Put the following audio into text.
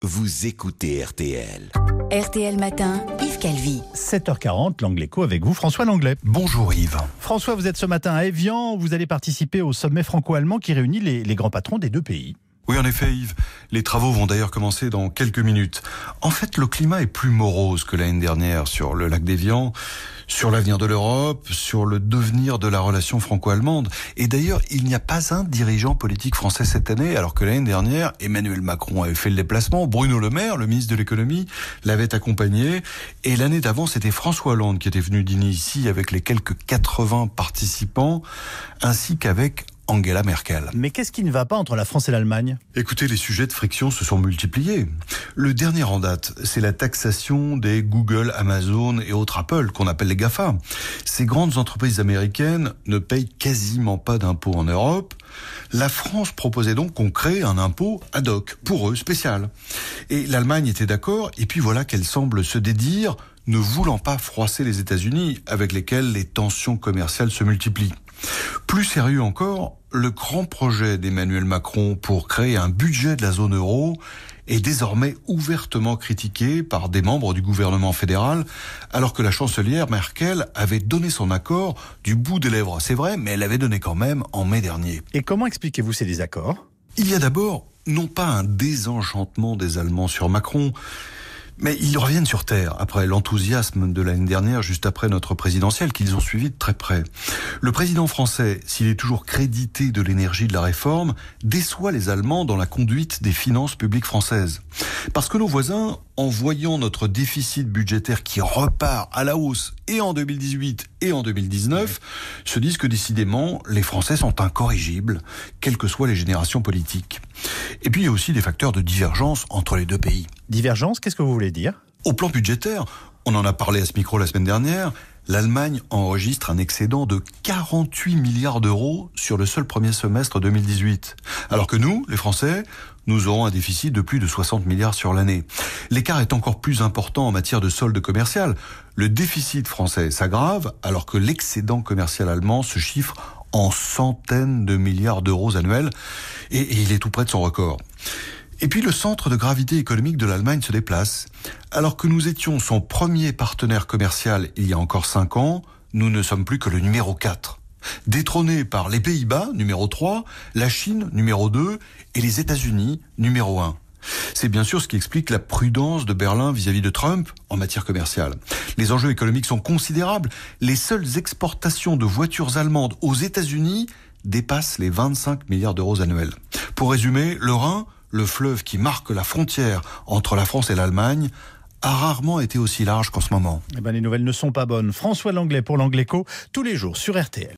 Vous écoutez RTL. RTL Matin, Yves Calvi. 7h40, l'Angleco avec vous, François Langlais. Bonjour Yves. François, vous êtes ce matin à Évian, vous allez participer au sommet franco-allemand qui réunit les grands patrons des deux pays. Oui, en effet, Yves. Les travaux vont d'ailleurs commencer dans quelques minutes. En fait, le climat est plus morose que l'année dernière sur le lac d'Évian, sur l'avenir de l'Europe, sur le devenir de la relation franco-allemande. Et d'ailleurs, il n'y a pas un dirigeant politique français cette année, alors que l'année dernière, Emmanuel Macron avait fait le déplacement, Bruno Le Maire, le ministre de l'économie, l'avait accompagné. Et l'année d'avant, c'était François Hollande qui était venu dîner ici avec les quelques 80 participants, ainsi qu'avec Angela Merkel. Mais qu'est-ce qui ne va pas entre la France et l'Allemagne ? Écoutez, les sujets de friction se sont multipliés. Le dernier en date, c'est la taxation des Google, Amazon et autres Apple, qu'on appelle les GAFA. Ces grandes entreprises américaines ne payent quasiment pas d'impôts en Europe. La France proposait donc qu'on crée un impôt ad hoc, pour eux, spécial. Et l'Allemagne était d'accord, et puis voilà qu'elle semble se dédire, ne voulant pas froisser les États-Unis, avec lesquels les tensions commerciales se multiplient. Plus sérieux encore, le grand projet d'Emmanuel Macron pour créer un budget de la zone euro est désormais ouvertement critiqué par des membres du gouvernement fédéral, alors que la chancelière Merkel avait donné son accord du bout des lèvres. C'est vrai, mais elle l'avait donné quand même en mai dernier. Et comment expliquez-vous ces désaccords ? Il y a d'abord, non pas un désenchantement des Allemands sur Macron, mais ils reviennent sur Terre après l'enthousiasme de l'année dernière, juste après notre présidentielle, qu'ils ont suivi de très près. Le président français, s'il est toujours crédité de l'énergie de la réforme, déçoit les Allemands dans la conduite des finances publiques françaises. Parce que nos voisins, en voyant notre déficit budgétaire qui repart à la hausse et en 2018 et en 2019, se disent que décidément, les Français sont incorrigibles, quelles que soient les générations politiques. Et puis il y a aussi des facteurs de divergence entre les deux pays. Divergence, qu'est-ce que vous voulez dire ? Au plan budgétaire, on en a parlé à ce micro la semaine dernière, l'Allemagne enregistre un excédent de 48 milliards d'euros sur le seul premier semestre 2018. Alors que nous, les Français, nous aurons un déficit de plus de 60 milliards sur l'année. L'écart est encore plus important en matière de solde commercial. Le déficit français s'aggrave alors que l'excédent commercial allemand se chiffre en centaines de milliards d'euros annuels et il est tout près de son record. Et puis le centre de gravité économique de l'Allemagne se déplace. Alors que nous étions son premier partenaire commercial il y a encore 5 ans, nous ne sommes plus que le numéro 4. Détrôné par les Pays-Bas, numéro 3, la Chine, numéro 2, et les États-Unis, numéro 1. C'est bien sûr ce qui explique la prudence de Berlin vis-à-vis de Trump en matière commerciale. Les enjeux économiques sont considérables. Les seules exportations de voitures allemandes aux États-Unis dépassent les 25 milliards d'euros annuels. Pour résumer, le Rhin, le fleuve qui marque la frontière entre la France et l'Allemagne, a rarement été aussi large qu'en ce moment. Les nouvelles ne sont pas bonnes. François Langlais pour l'Angleco, tous les jours sur RTL.